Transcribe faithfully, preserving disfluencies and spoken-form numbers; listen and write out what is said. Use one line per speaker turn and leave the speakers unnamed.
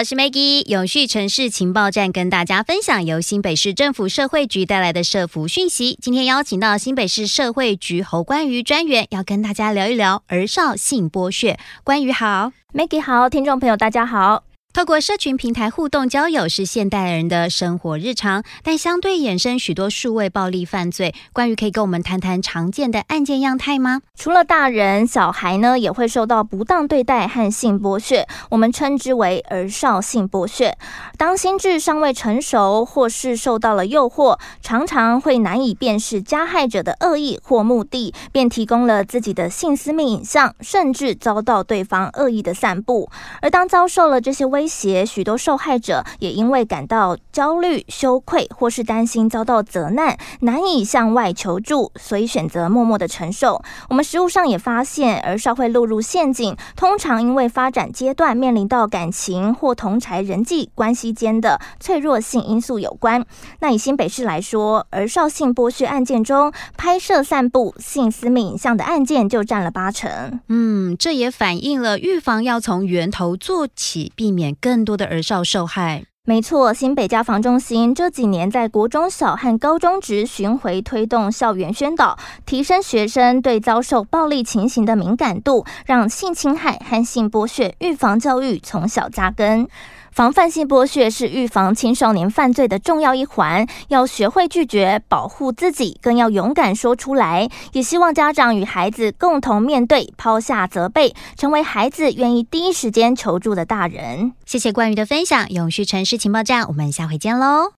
我是 Maggie， 永续城市情报站跟大家分享由新北市政府社会局带来的社福讯息。今天邀请到新北市社会局侯冠瑜专员，要跟大家聊一聊儿少性剥削。冠瑜好。
Maggie 好，听众朋友大家好。
透过社群平台互动交友是现代人的生活日常，但相对衍生许多数位暴力犯罪。关于可以跟我们谈谈常见的案件样态吗？
除了大人，小孩呢也会受到不当对待和性剥削，我们称之为儿少性剥削。当心智尚未成熟，或是受到了诱惑，常常会难以辨识加害者的恶意或目的，便提供了自己的性私密影像，甚至遭到对方恶意的散布。而当遭受了这些威胁，许多受害者也因为感到焦虑、羞愧，或是担心遭到责难，难以向外求助，所以选择默默的承受。我们实务上也发现，儿少会落入陷阱，通常因为发展阶段面临到感情或同侪人际关系间的脆弱性因素有关。那以新北市来说，儿少性剥削案件中，拍摄散布性私密影像的案件就占了八成。
嗯，这也反映了预防要从源头做起，避免更多的儿少受害。
没错，新北家防中心这几年在国中小和高中职巡回推动校园宣导，提升学生对遭受暴力情形的敏感度，让性侵害和性剥削预防教育从小扎根。防范性剥削是预防青少年犯罪的重要一环，要学会拒绝，保护自己，更要勇敢说出来。也希望家长与孩子共同面对，抛下责备，成为孩子愿意第一时间求助的大人。
谢谢冠瑜的分享，永续城市情报站，我们下回见喽。